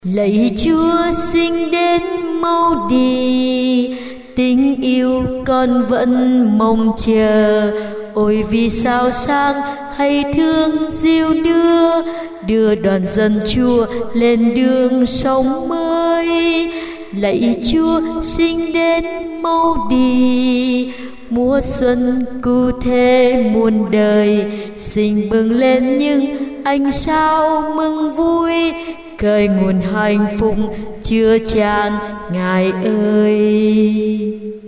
Lạy Chúa sinh đến mau đi, tình yêu con vẫn mong chờ. Ôi vì sao sáng hay thương diêu đưa đoàn dân Chúa lên đường sống mới. Lạy Chúa sinh đến mau đi, mùa xuân cụ thể muôn đời. Xin bừng lên những ánh sao mừng vui, cởi nguồn hạnh phúc chứa tràn Ngài ơi.